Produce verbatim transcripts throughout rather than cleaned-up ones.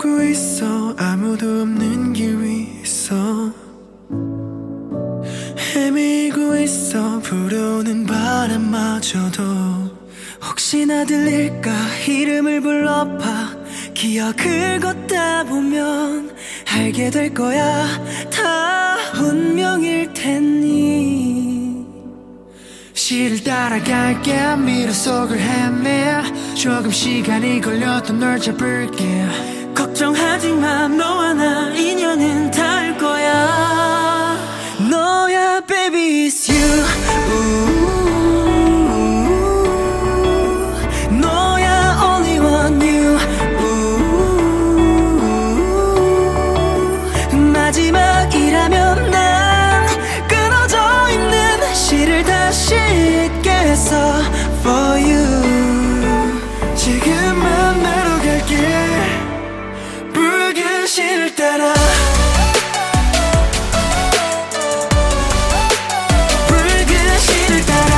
걷고 있어 아무도 없는 길 위에서 헤매고 있어 불어오는 바람마저도 혹시나 들릴까 이름을 불러봐 기억을 걷다 보면 알게 될 거야 다 운명일 테니 시를 따라갈게 미로 속을 헤매 조금 시간이 걸려도 널 잡을게 걱정하지 마 너와 나 인연은 닿을 거야 너야 baby it's you 너야 only one you 마지막이라면 난 끊어져 있는 시를 다시 읽겠어 for you 지금만 나로 갈게 붉은 시를 따라 붉은 시를 따라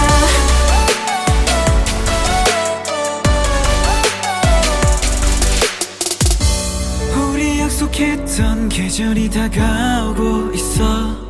우리 약속했던 계절이 다가오고 있어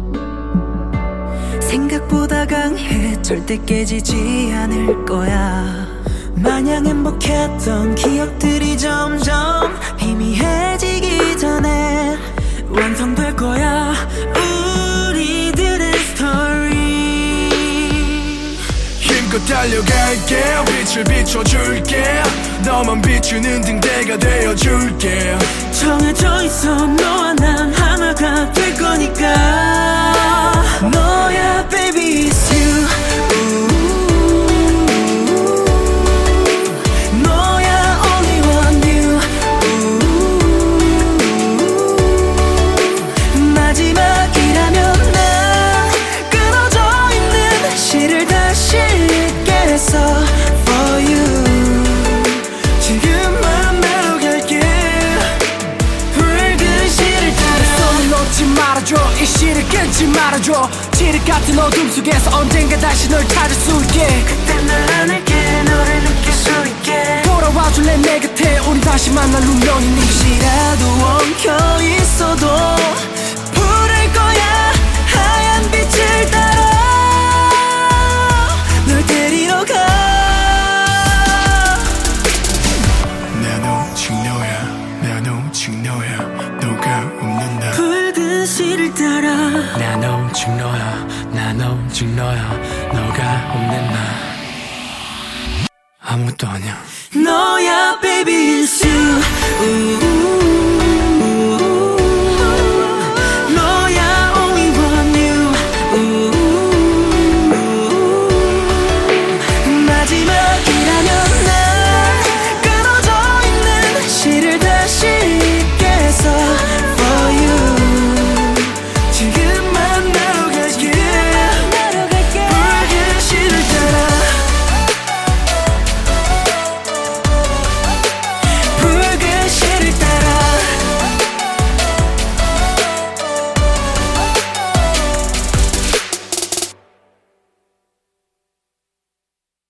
생각보다 강해 절대 깨지지 않을 거야 마냥 행복했던 기억들이 점점 희미해지기 전에 완성될 거야 우리들의 스토리 힘껏 달려갈게 빛을 비춰줄게 너만 비추는 등대가 되어줄게 정해져 있어 너와 난 하나가 될 거니까 너야 baby it's you 너야 only one you 마지막이라면 난 끊어져 있는 시를 다시 읽겠어 for you 지금만 나로 갈게 붉은 시를 따라 손을 놓지 말아줘 이 시를 끊지 말아줘 칠흑 같은 어둠 속에서 언젠가 다시 널 찾을 수 있게 그때 날 안을게 너를 느낄 수 있게 돌아와줄래 내 곁에 우리 다시 만날 운명이니 시라도 엉켜 있어도 부를 거야 하얀 빛을 따라 널 데리러 가 난 오직 너야 난 오직 너야 너가 없는 나 붉은 시를 따라 난 오직 너야 난 오직 너야 너가 없는 나 아무것도 아니야 너야 baby